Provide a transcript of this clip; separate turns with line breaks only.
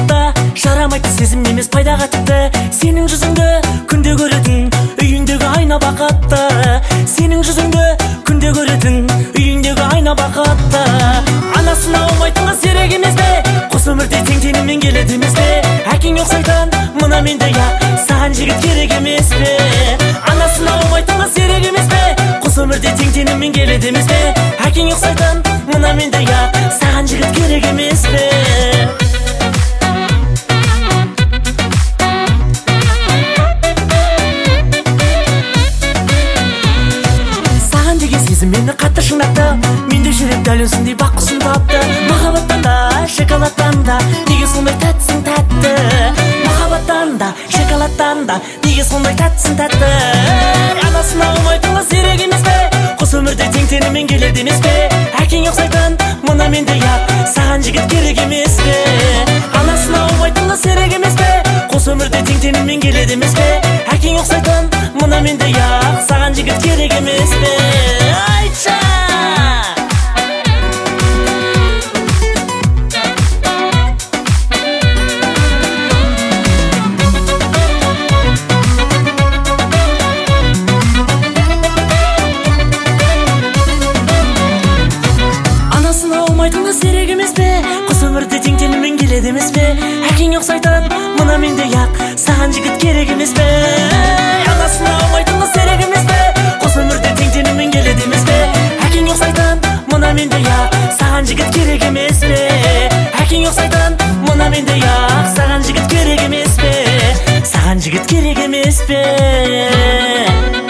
уақытта жарамайды сезім емес пайдаға тіпті. Сенің жүзіңді күнде көретін үйіндегі айна бақытты. Сенің жүзіңді күнде көретін үйіндегі айна бақытты. Анасына ұмайтын қыз керек емес пе? Қос өмірде тең теңімен келеді емес пе? Әкең ұқсайтын мына менде яқ, саған жігіт керек емес пе? Анасына ұмайтын қыз керек емес пе? Қос өмірде тең теңімен келеді емес пе? Әкең ұқсайтын мына менде яқ, саған жігіт керек емес пе? Мені қатты шыңдатты, менде жүрек дәл өзіңдей бақ құсын тапты. Махаббаттан да, шоколадтан да, неге сондай тәттісің тәтті? Махаббаттан да, шоколадтан да, неге сондай тәттісің тәтті? Анасына ұмайтын қыз керек емес пе? Қос өмірде тең теңімен келеді емес пе? Әкең ұқсайтын мына менде яқ, саған жігіт керек емес пе? Анасына ұмайтын қыз керек емес пе? Қос өмірде тең теңімен келеді емес пе? Әкең ұқсайтын мына менде яқ, саған жігіт керек емес пе? Айтша! Анасына ұмайтын қыз керек емес пе? Қос өмірде тең теңімен келеді емес пе? Әкең ұқсайтын мына менде яқ, саған жігіт керек емес пе? Анасына ұмайтын қыз керек емес пе? Қос өмірде тең теңімен келеді емес пе? Әкең ұқсайтын мына менде яқ, саған жігіт керек емес пе? Әкең ұқсайтын мына менде яқ, саған жігіт керек емес пе? Саған жігіт керек емес пе?